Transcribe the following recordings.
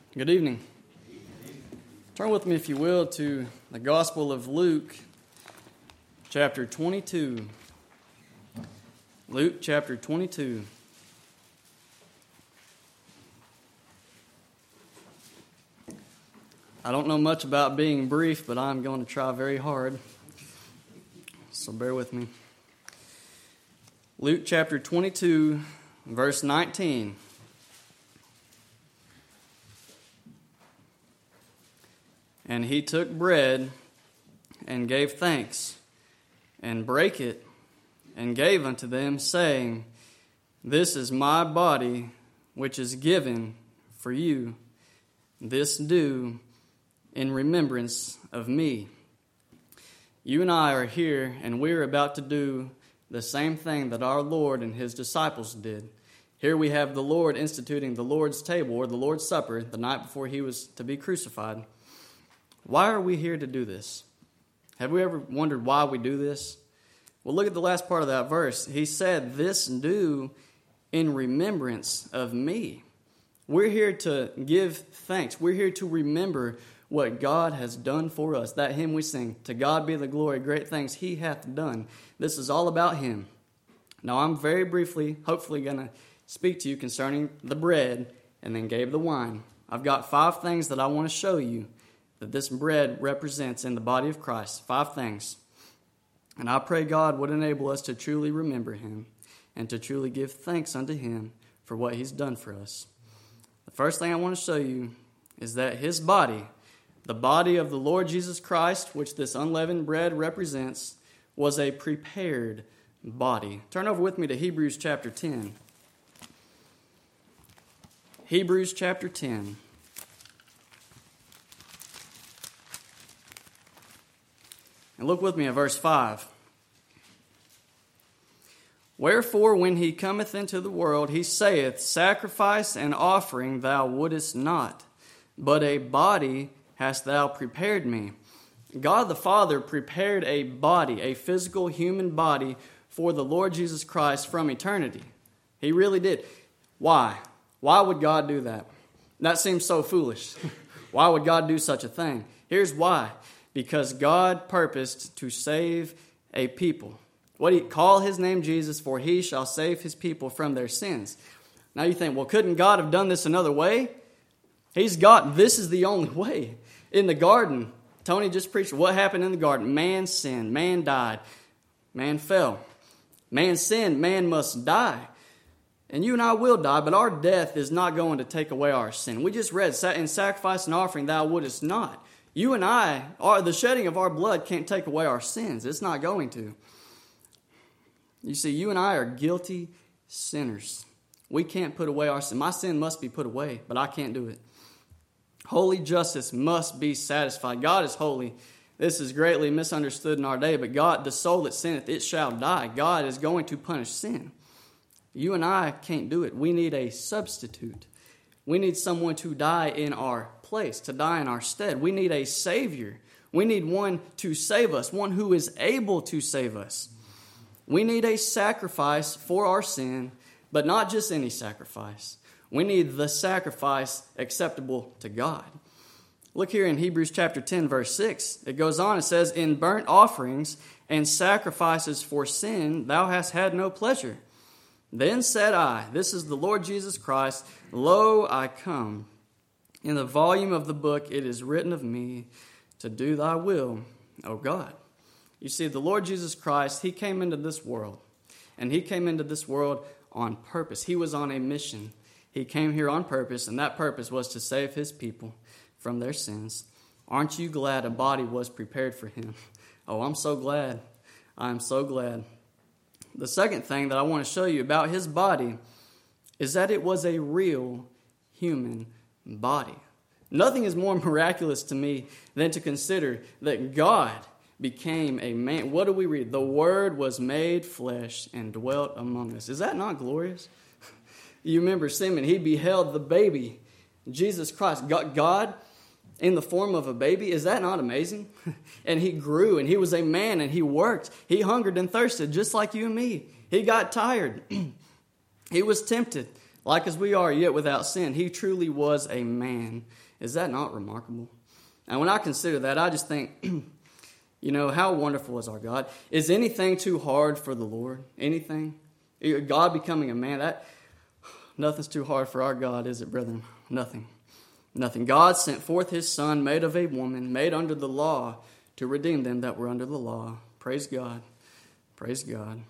Good evening. Turn with me, if you will, to the Gospel of Luke, chapter 22. Luke, chapter 22. I don't know much about being brief, but I'm going to try very hard, so bear with me. Luke, chapter 22, verse 19. And he took bread and gave thanks, and brake it, and gave unto them, saying, This is my body, which is given for you. This do in remembrance of me. You and I are here, and we're about to do the same thing that our Lord and his disciples did. Here we have the Lord instituting the Lord's table, or the Lord's Supper, the night before he was to be crucified. Why are we here to do this? Have we ever wondered why we do this? Well, look at the last part of that verse. He said, This do in remembrance of me. We're here to give thanks. We're here to remember what God has done for us. That hymn we sing, To God be the glory, great things he hath done. This is all about him. Now, I'm very briefly, hopefully, going to speak to you concerning the bread and then gave the wine. I've got 5 things that I want to show you that this bread represents in the body of Christ. 5 things. And I pray God would enable us to truly remember him and to truly give thanks unto him for what he's done for us. The first thing I want to show you is that his body, the body of the Lord Jesus Christ, which this unleavened bread represents, was a prepared body. Turn over with me to Hebrews chapter 10. Hebrews chapter 10. And look with me at verse 5. Wherefore, when he cometh into the world, he saith, Sacrifice and offering thou wouldest not, but a body hast thou prepared me. God the Father prepared a body, a physical human body, for the Lord Jesus Christ from eternity. He really did. Why? Why would God do that? That seems so foolish. Why would God do such a thing? Here's why. Because God purposed to save a people. What he call his name Jesus, for he shall save his people from their sins. Now you think, well, couldn't God have done this another way? He's God. This is the only way. In the garden, Tony just preached what happened in the garden. Man sinned. Man died. Man fell. Man sinned. Man must die. And you and I will die, but our death is not going to take away our sin. We just read, in sacrifice and offering thou wouldest not. You and I, the shedding of our blood can't take away our sins. It's not going to. You see, you and I are guilty sinners. We can't put away our sin. My sin must be put away, but I can't do it. Holy justice must be satisfied. God is holy. This is greatly misunderstood in our day, but God, the soul that sinneth, it shall die. God is going to punish sin. You and I can't do it. We need a substitute. We need someone to die in our place, to die in our stead. We need a Savior. We need one to save us, one who is able to save us. We need a sacrifice for our sin, but not just any sacrifice. We need the sacrifice acceptable to God. Look here in Hebrews chapter 10, verse 6. It goes on, it says, In burnt offerings and sacrifices for sin thou hast had no pleasure. Then said I, this is the Lord Jesus Christ, Lo, I come. In the volume of the book it is written of me to do thy will, O God. You see, the Lord Jesus Christ, he came into this world. And he came into this world on purpose. He was on a mission. He came here on purpose, and that purpose was to save his people from their sins. Aren't you glad a body was prepared for him? Oh, I'm so glad. I'm so glad. The second thing that I want to show you about his body is that it was a real human body. Nothing is more miraculous to me than to consider that God became a man. What do we read? The Word was made flesh and dwelt among us. Is that not glorious? You remember Simeon, he beheld the baby, Jesus Christ, God in the form of a baby. Is that not amazing? And he grew, and he was a man, and he worked. He hungered and thirsted just like you and me. He got tired. He was tempted Like as we are, yet without sin, he truly was a man. Is that not remarkable? And when I consider that, I just think, how wonderful is our God? Is anything too hard for the Lord? Anything? God becoming a man, nothing's too hard for our God, is it, brethren? Nothing. Nothing. God sent forth his Son, made of a woman, made under the law, to redeem them that were under the law. Praise God. Praise God.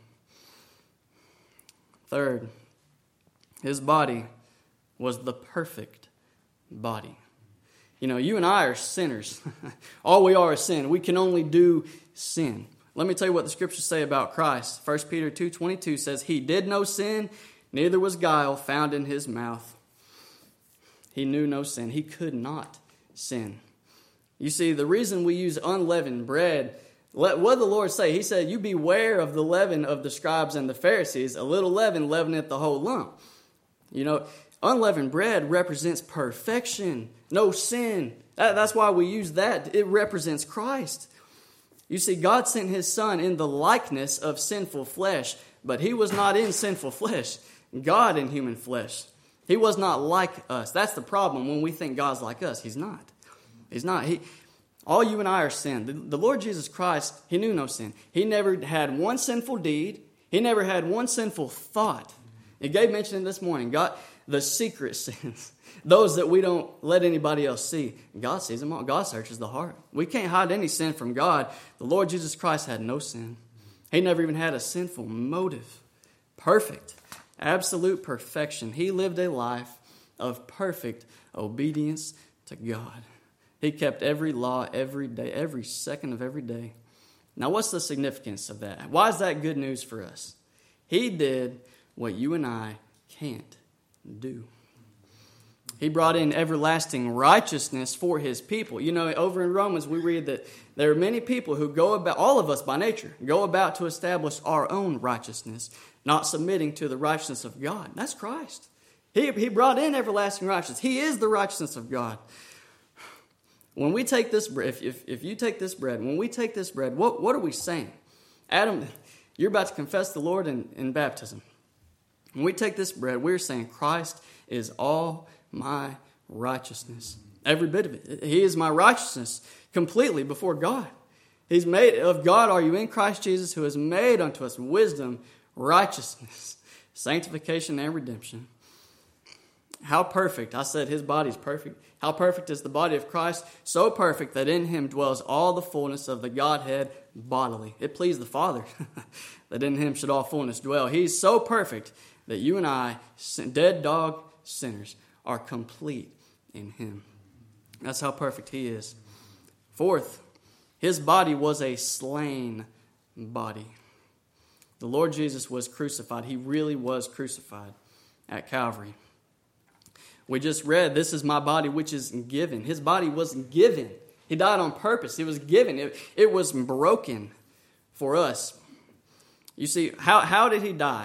Third, his body was the perfect body. You and I are sinners. All we are is sin. We can only do sin. Let me tell you what the scriptures say about Christ. 1 Peter 2:22 says, he did no sin, neither was guile found in his mouth. He knew no sin. He could not sin. You see, the reason we use unleavened bread, what did the Lord say? He said, you beware of the leaven of the scribes and the Pharisees. A little leaven leaveneth the whole lump. Unleavened bread represents perfection, no sin. That's why we use that. It represents Christ. You see, God sent his Son in the likeness of sinful flesh, but he was not in sinful flesh. God in human flesh. He was not like us. That's the problem when we think God's like us. He's not. He's not. All you and I are sin. The Lord Jesus Christ, he knew no sin. He never had one sinful deed. He never had one sinful thought. And Gabe mentioned it this morning. God, the secret sins, those that we don't let anybody else see. God sees them all. God searches the heart. We can't hide any sin from God. The Lord Jesus Christ had no sin. He never even had a sinful motive. Perfect. Absolute perfection. He lived a life of perfect obedience to God. He kept every law every day, every second of every day. Now, what's the significance of that? Why is that good news for us? He did what you and I can't do. He brought in everlasting righteousness for his people. Over in Romans, we read that there are many people who go about, all of us by nature, go about to establish our own righteousness, not submitting to the righteousness of God. That's Christ. He brought in everlasting righteousness. He is the righteousness of God. When we take this bread, if you take this bread, when we take this bread, what are we saying? Adam, you're about to confess the Lord in baptism. When we take this bread, we're saying Christ is all my righteousness. Every bit of it. He is my righteousness completely before God. He's made of God. Are you in Christ Jesus, who has made unto us wisdom, righteousness, sanctification, and redemption? How perfect. I said his body is perfect. How perfect is the body of Christ? So perfect that in him dwells all the fullness of the Godhead bodily. It pleased the Father that in him should all fullness dwell. He's so perfect that you and I, dead dog sinners, are complete in him. That's how perfect he is. Fourth, his body was a slain body. The Lord Jesus was crucified. He really was crucified at Calvary. We just read, this is my body which is given. His body was given. He died on purpose. It was given. It was broken for us. You see, how did he die?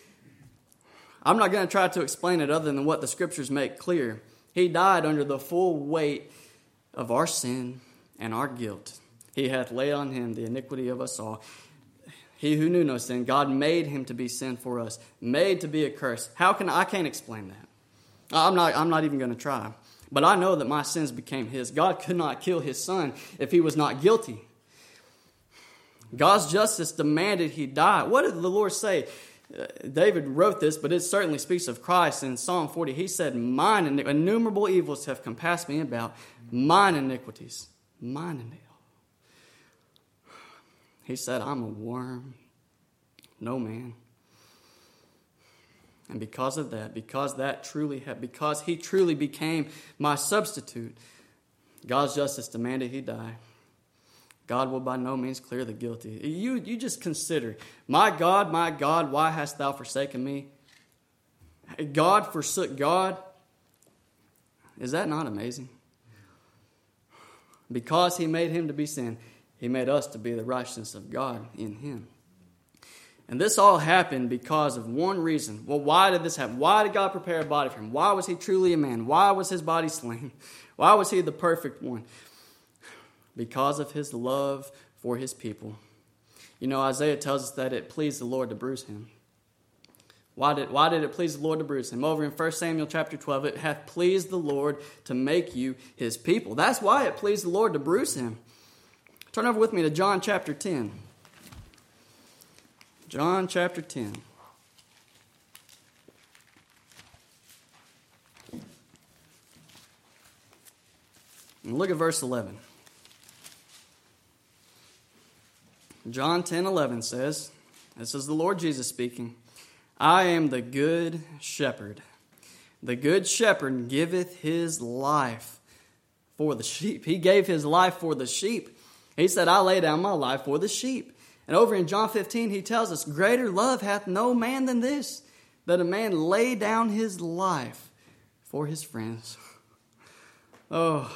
I'm not going to try to explain it other than what the scriptures make clear. He died under the full weight of our sin and our guilt. He hath laid on him the iniquity of us all. He who knew no sin, God made him to be sin for us, made to be a curse. I can't explain that. I'm not even going to try. But I know that my sins became his. God could not kill his son if he was not guilty. God's justice demanded he die. What did the Lord say? David wrote this, but it certainly speaks of Christ. In Psalm 40, he said, mine innumerable evils have compassed me about, mine iniquities. Mine iniquities. He said, I'm a worm, no man. And because of that, because he truly became my substitute, God's justice demanded he die. God will by no means clear the guilty. You just consider, my God, why hast thou forsaken me? God forsook God. Is that not amazing? Because he made him to be sin, he made us to be the righteousness of God in him. And this all happened because of one reason. Well, why did this happen? Why did God prepare a body for him? Why was he truly a man? Why was his body slain? Why was he the perfect one? Because of his love for his people. Isaiah tells us that it pleased the Lord to bruise him. Why did it please the Lord to bruise him? Over in 1 Samuel chapter 12, it hath pleased the Lord to make you his people. That's why it pleased the Lord to bruise him. Turn over with me to John chapter 10. John chapter 10. And look at verse 11. John 10:11 says, this is the Lord Jesus speaking, I am the good shepherd. The good shepherd giveth his life for the sheep. He gave his life for the sheep. He said, I lay down my life for the sheep. And over in John 15, he tells us, greater love hath no man than this, that a man lay down his life for his friends. Oh,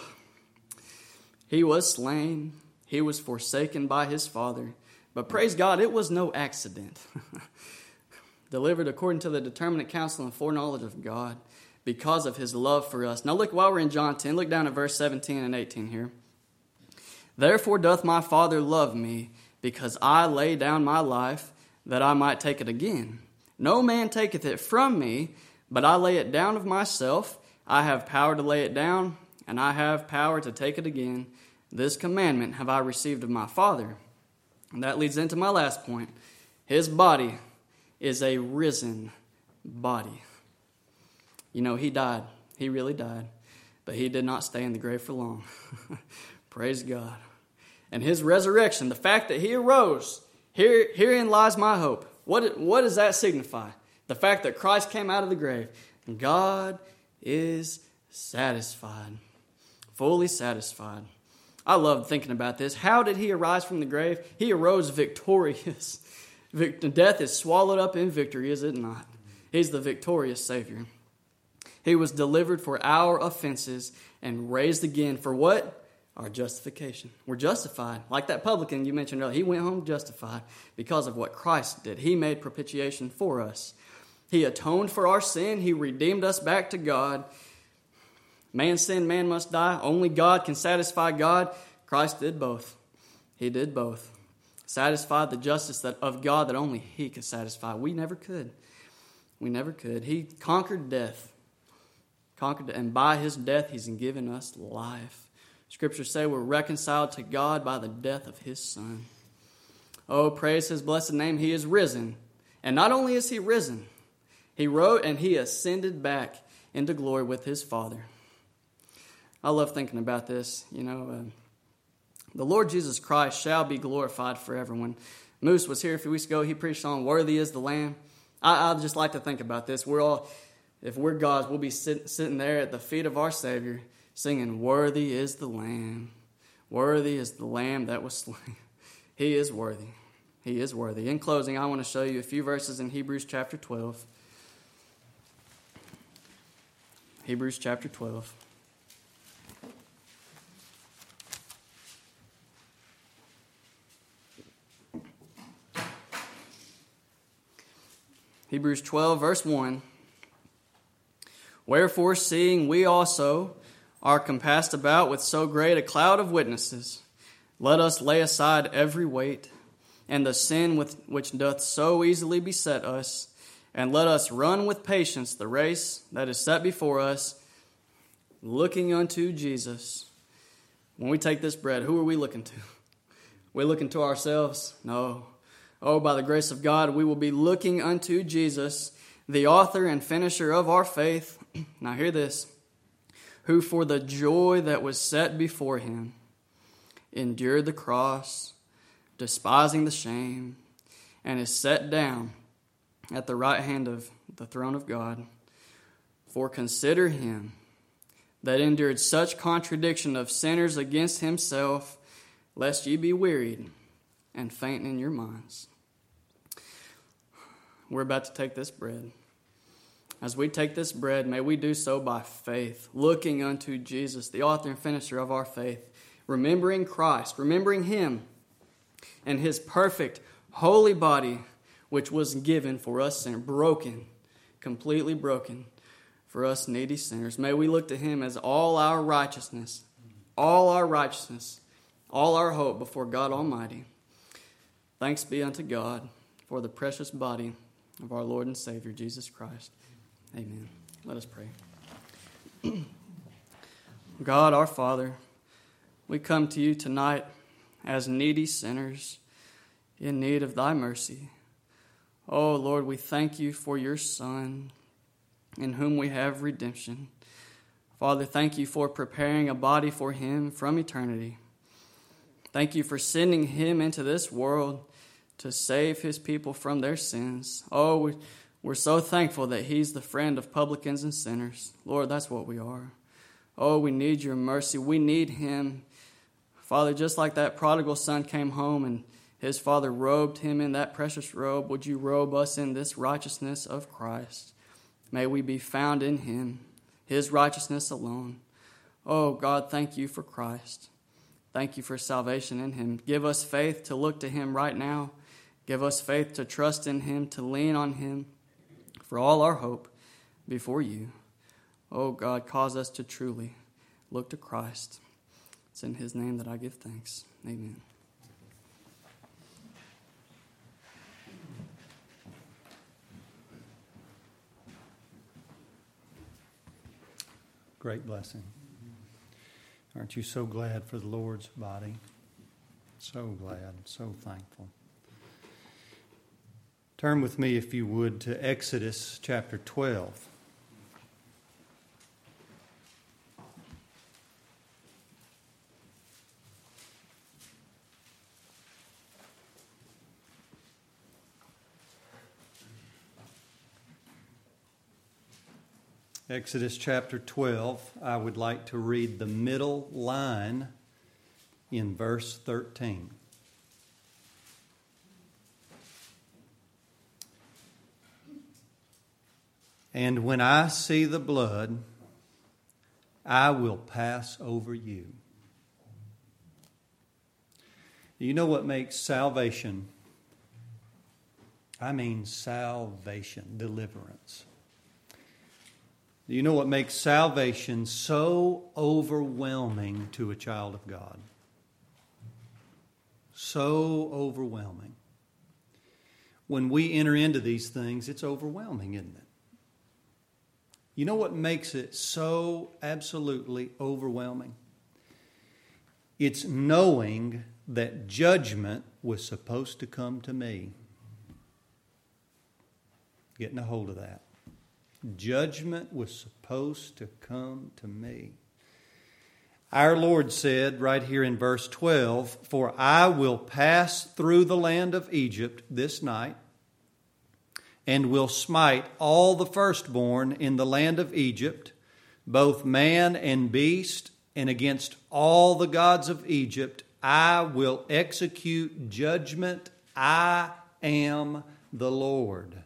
he was slain. He was forsaken by his Father. But praise God, it was no accident. Delivered according to the determinate counsel and foreknowledge of God because of his love for us. Now look, while we're in John 10, look down at verse 17 and 18 here. Therefore doth my Father love me, because I lay down my life, that I might take it again. No man taketh it from me, but I lay it down of myself. I have power to lay it down, and I have power to take it again. This commandment have I received of my Father. And that leads into my last point. His body is a risen body. You know, he died. He really died. But he did not stay in the grave for long. Praise God. And his resurrection, the fact that he arose, herein lies my hope. What does that signify? The fact that Christ came out of the grave. God is satisfied. Fully satisfied. I love thinking about this. How did he arise from the grave? He arose victorious. Death is swallowed up in victory, is it not? He's the victorious Savior. He was delivered for our offenses and raised again for what? Our justification. We're justified. Like that publican you mentioned earlier. He went home justified because of what Christ did. He made propitiation for us. He atoned for our sin. He redeemed us back to God. Man sinned, man must die. Only God can satisfy God. Christ did both. He did both. Satisfied the justice of God that only he could satisfy. We never could. We never could. He conquered death. And by his death, he's given us life. Scriptures say we're reconciled to God by the death of his Son. Oh, praise his blessed name. He is risen. And not only is he risen, he rose and he ascended back into glory with his Father. I love thinking about this. You know, the Lord Jesus Christ shall be glorified forever. When Moose was here a few weeks ago, he preached on worthy is the Lamb. I just like to think about this. If we're God's, we'll be sitting there at the feet of our Savior singing, worthy is the Lamb. Worthy is the Lamb that was slain. He is worthy. He is worthy. In closing, I want to show you a few verses in Hebrews chapter 12. Hebrews chapter 12. Hebrews 12, verse 1. Wherefore, seeing we also are compassed about with so great a cloud of witnesses, let us lay aside every weight and the sin which doth so easily beset us, and let us run with patience the race that is set before us, looking unto Jesus. When we take this bread, who are we looking to? We looking to ourselves? No. Oh, by the grace of God, we will be looking unto Jesus, the author and finisher of our faith. Now hear this. Who for the joy that was set before him endured the cross, despising the shame, and is set down at the right hand of the throne of God. For consider him that endured such contradiction of sinners against himself, lest ye be wearied and faint in your minds. We're about to take this bread. As we take this bread, may we do so by faith, looking unto Jesus, the author and finisher of our faith, remembering Christ, remembering him and his perfect, holy body, which was given for us sinners, broken, completely broken for us needy sinners. May we look to him as all our righteousness, all our hope before God Almighty. Thanks be unto God for the precious body of our Lord and Savior, Jesus Christ. Amen. Let us pray. God, our Father, we come to you tonight as needy sinners in need of thy mercy. Oh, Lord, we thank you for your Son, in whom we have redemption. Father, thank you for preparing a body for him from eternity. Thank you for sending him into this world to save his people from their sins. Oh, we're so thankful that he's the friend of publicans and sinners. Lord, that's what we are. Oh, we need your mercy. We need him. Father, just like that prodigal son came home and his father robed him in that precious robe, would you robe us in this righteousness of Christ? May we be found in him, his righteousness alone. Oh, God, thank you for Christ. Thank you for salvation in him. Give us faith to look to him right now. Give us faith to trust in him, to lean on him for all our hope before you. Oh, God, cause us to truly look to Christ. It's in his name that I give thanks. Amen. Great blessing. Aren't you so glad for the Lord's body? So glad, so thankful. Turn with me, if you would, to Exodus chapter 12. Exodus chapter 12, I would like to read the middle line in verse 13. And when I see the blood, I will pass over you. Do you know what makes salvation? I mean salvation, deliverance. Do you know what makes salvation so overwhelming to a child of God? So overwhelming. When we enter into these things, it's overwhelming, isn't it? You know what makes it so absolutely overwhelming? It's knowing that judgment was supposed to come to me. Getting a hold of that. Judgment was supposed to come to me. Our Lord said right here in verse 12, "For I will pass through the land of Egypt this night, and will smite all the firstborn in the land of Egypt, both man and beast, and against all the gods of Egypt I will execute judgment. I am the Lord."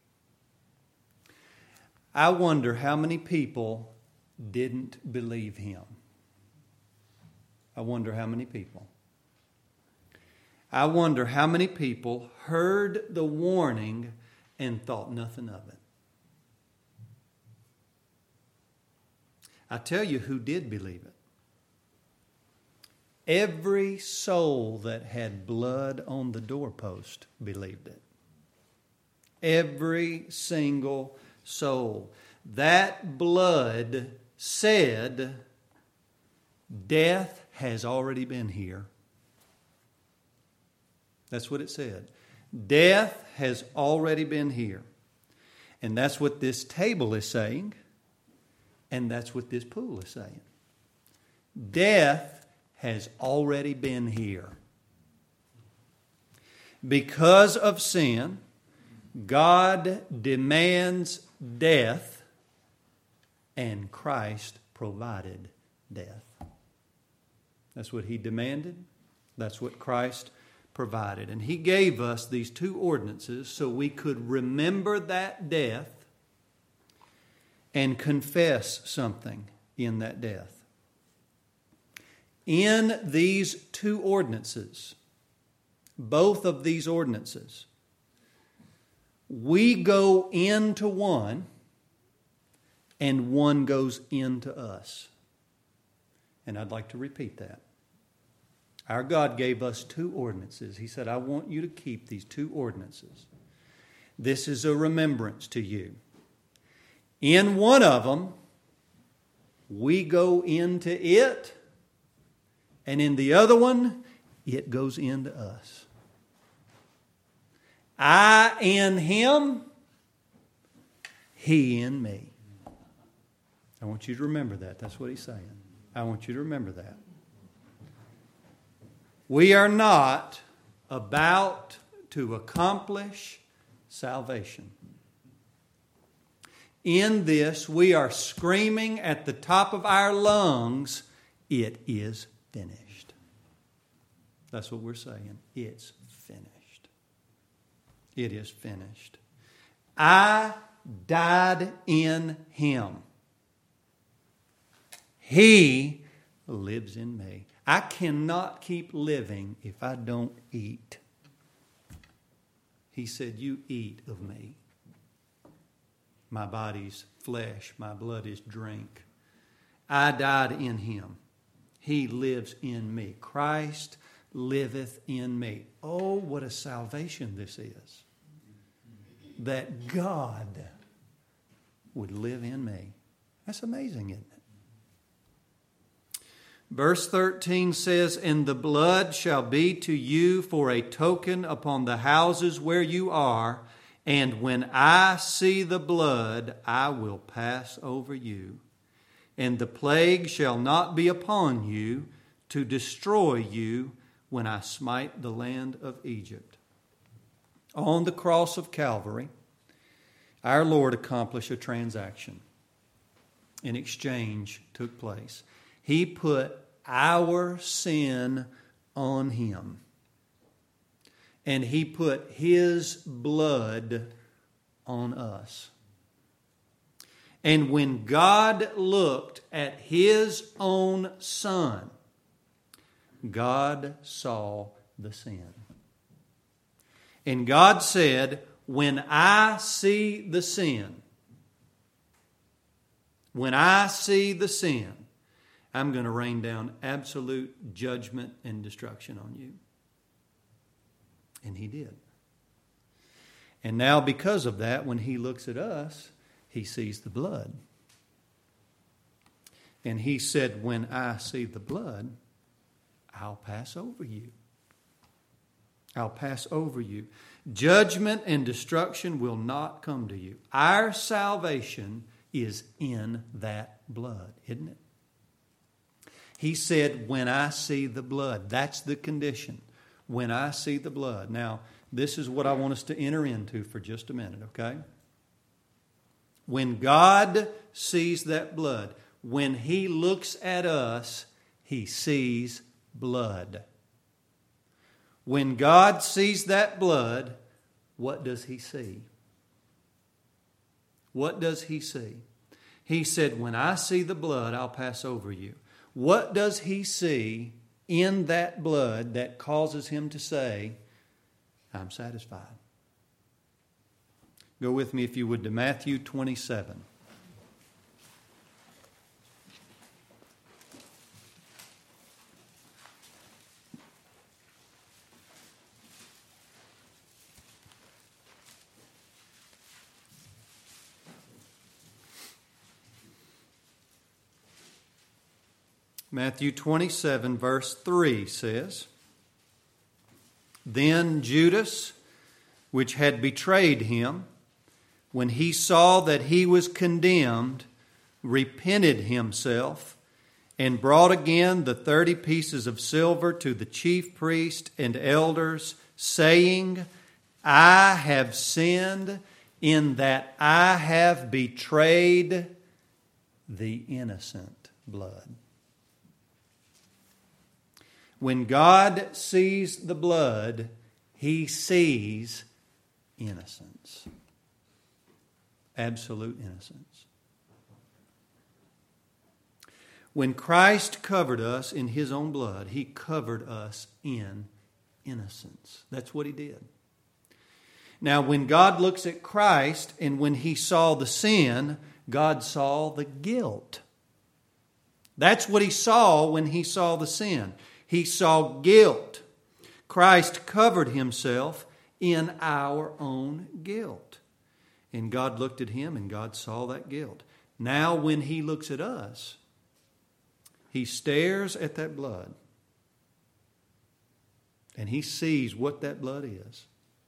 I wonder how many people didn't believe him. I wonder how many people. I wonder how many people heard the warning and thought nothing of it. I tell you who did believe it. Every soul that had blood on the doorpost believed it. Every single soul. That blood said, death has already been here. That's what it said. Death has already been here. And that's what this table is saying. And that's what this pool is saying. Death has already been here. Because of sin, God demands death, and Christ provided death. That's what he demanded. That's what Christ provided. And he gave us these two ordinances so we could remember that death and confess something in that death. In these two ordinances, both of these ordinances, we go into one, and one goes into us. And I'd like to repeat that. Our God gave us two ordinances. He said, I want you to keep these two ordinances. this is a remembrance to you. In one of them, we go into it, and in the other one, it goes into us. I in him, he in me. I want you to remember that. That's what he's saying. I want you to remember that. We are not about to accomplish salvation. In this, we are screaming at the top of our lungs, it is finished. That's what we're saying. It's finished. It is finished. I died in him. He lives in me. I cannot keep living if I don't eat. He said, you eat of me. My body's flesh, my blood is drink. I died in him. He lives in me. Christ liveth in me. Oh, what a salvation this is. That God would live in me. That's amazing, isn't it? Verse 13 says, and the blood shall be to you for a token upon the houses where you are, and when I see the blood, I will pass over you. And the plague shall not be upon you to destroy you when I smite the land of Egypt. On the cross of Calvary, our Lord accomplished a transaction. An exchange took place. He put our sin on him. And he put his blood on us. And when God looked at his own Son, God saw the sin. And God said, when I see the sin, I'm going to rain down absolute judgment and destruction on you. And he did. And now because of that, when he looks at us, he sees the blood. And he said, when I see the blood, I'll pass over you. I'll pass over you. Judgment and destruction will not come to you. Our salvation is in that blood, isn't it? He said, when I see the blood. That's the condition. When I see the blood. Now, this is what I want us to enter into for just a minute, okay? When God sees that blood, when he looks at us, he sees blood. When God sees that blood, what does he see? What does he see? He said, when I see the blood, I'll pass over you. What does he see in that blood that causes him to say, I'm satisfied? Go with me, if you would, to Matthew 27. Matthew 27, verse 3 says, then Judas, which had betrayed him, when he saw that he was condemned, repented himself, and brought again the 30 pieces of silver to the chief priest and elders, saying, I have sinned in that I have betrayed the innocent blood. When God sees the blood, he sees innocence. Absolute innocence. When Christ covered us in his own blood, he covered us in innocence. That's what he did. Now, when God looks at Christ and when he saw the sin, God saw the guilt. That's what he saw when he saw the sin. He saw guilt. Christ covered himself in our own guilt. And God looked at him and God saw that guilt. Now when he looks at us, he stares at that blood and he sees what that blood is.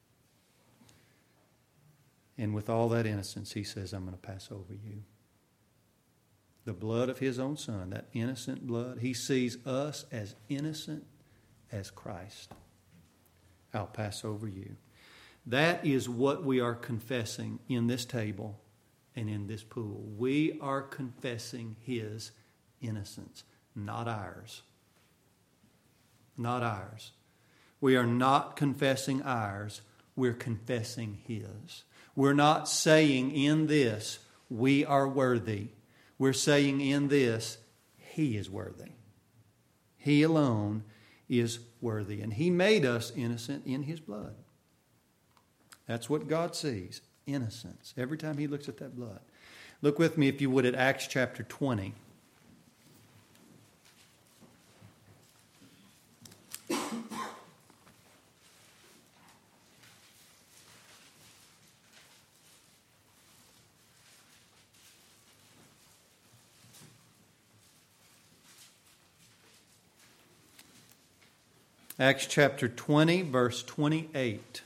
And with all that innocence, he says, I'm going to pass over you. The blood of his own Son, that innocent blood, he sees us as innocent as Christ. I'll pass over you. That is what we are confessing in this table and in this pool. We are confessing his innocence, not ours. Not ours. We are not confessing ours. We're confessing his. We're not saying in this, we are worthy. We're saying in this, he is worthy. He alone is worthy. And he made us innocent in his blood. That's what God sees, innocence, every time he looks at that blood. Look with me, if you would, at Acts chapter 20. Acts chapter 20, verse 28.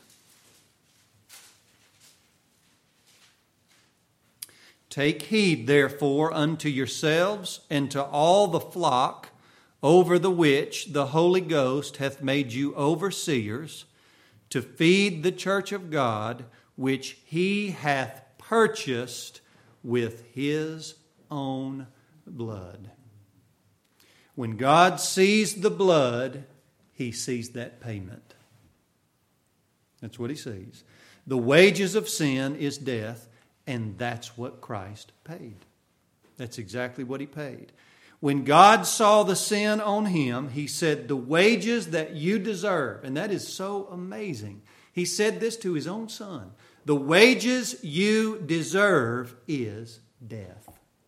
Take heed, therefore, unto yourselves and to all the flock over the which the Holy Ghost hath made you overseers, to feed the church of God, which he hath purchased with his own blood. When God sees the blood, he sees that payment. That's what he sees. The wages of sin is death, and that's what Christ paid. That's exactly what he paid. When God saw the sin on him, he said, the wages that you deserve, and that is so amazing. He said this to his own Son. The wages you deserve is death.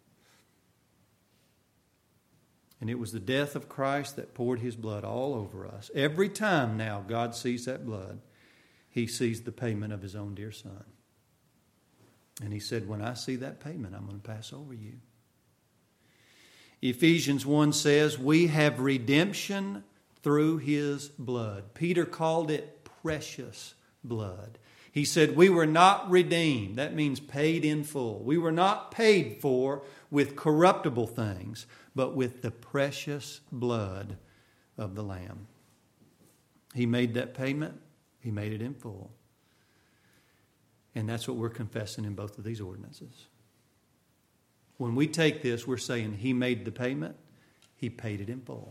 And it was the death of Christ that poured his blood all over us. Every time now God sees that blood, he sees the payment of his own dear Son. And he said, when I see that payment, I'm going to pass over you. Ephesians 1 says, we have redemption through his blood. Peter called it precious blood. He said, we were not redeemed. That means paid in full. We were not paid for with corruptible things, but with the precious blood of the Lamb. He made that payment. He made it in full. And that's what we're confessing in both of these ordinances. When we take this, we're saying he made the payment. He paid it in full.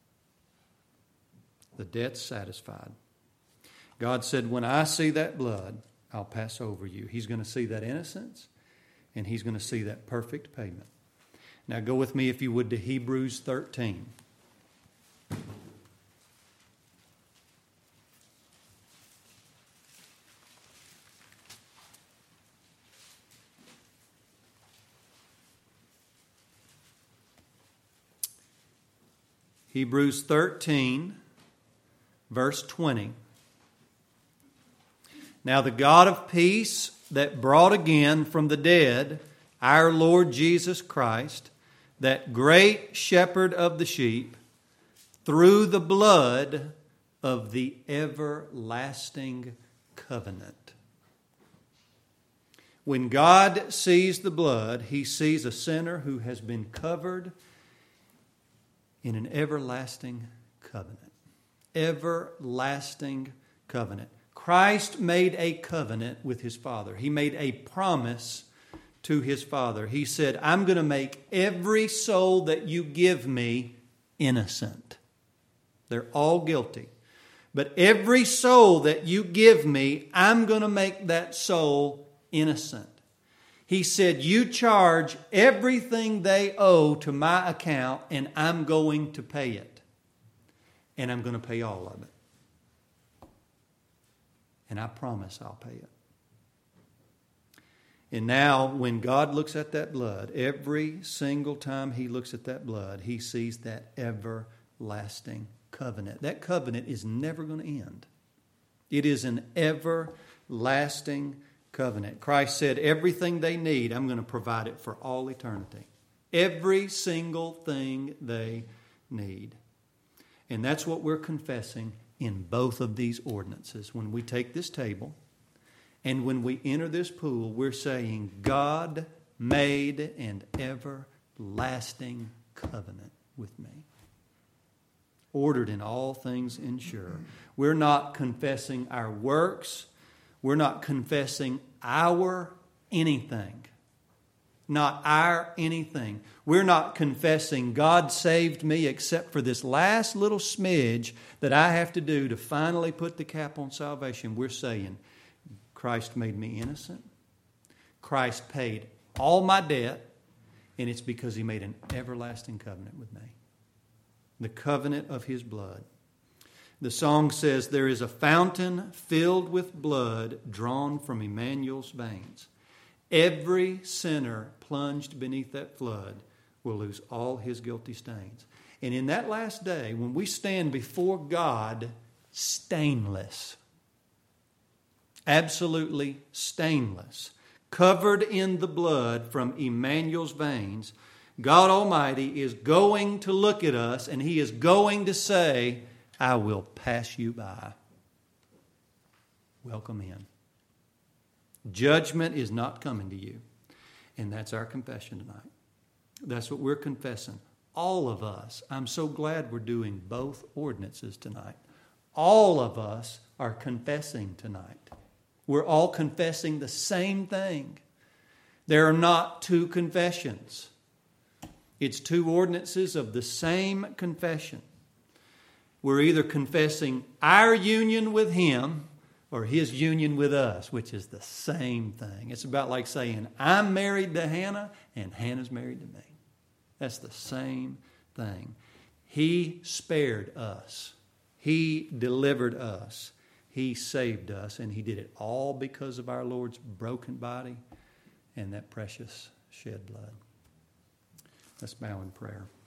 The debt's satisfied. God said, when I see that blood, I'll pass over you. He's going to see that innocence, and he's going to see that perfect payment. Now go with me, if you would, to Hebrews 13. Hebrews 13, verse 20. Now the God of peace that brought again from the dead our Lord Jesus Christ, that great shepherd of the sheep, through the blood of the everlasting covenant. When God sees the blood, he sees a sinner who has been covered in an everlasting covenant. Everlasting covenant. Christ made a covenant with his Father. He made a promise to his Father. He said, I'm going to make every soul that you give me innocent. They're all guilty. But every soul that you give me, I'm going to make that soul innocent. He said, you charge everything they owe to my account, and I'm going to pay it. And I'm going to pay all of it. And I promise I'll pay it. And now, when God looks at that blood, every single time he looks at that blood, he sees that everlasting covenant. That covenant is never going to end. It is an everlasting covenant. Christ said everything they need, I'm going to provide it for all eternity. Every single thing they need. And that's what we're confessing in both of these ordinances. When we take this table and when we enter this pool, we're saying God made an everlasting covenant with me. Ordered in all things ensure. We're not confessing our works. We're not confessing our anything. Not our anything. We're not confessing God saved me except for this last little smidge that I have to do to finally put the cap on salvation. We're saying Christ made me innocent. Christ paid all my debt, and it's because He made an everlasting covenant with me. The covenant of His blood. The song says, there is a fountain filled with blood drawn from Emmanuel's veins. Every sinner plunged beneath that flood will lose all his guilty stains. And in that last day, when we stand before God stainless, absolutely stainless, covered in the blood from Emmanuel's veins, God Almighty is going to look at us and He is going to say, I will pass you by. Welcome in. Judgment is not coming to you. And that's our confession tonight. That's what we're confessing. All of us. I'm so glad we're doing both ordinances tonight. All of us are confessing tonight. We're all confessing the same thing. There are not two confessions. It's two ordinances of the same confession. We're either confessing our union with Him or His union with us, which is the same thing. It's about like saying, I'm married to Hannah and Hannah's married to me. That's the same thing. He spared us. He delivered us. He saved us, and He did it all because of our Lord's broken body and that precious shed blood. Let's bow in prayer.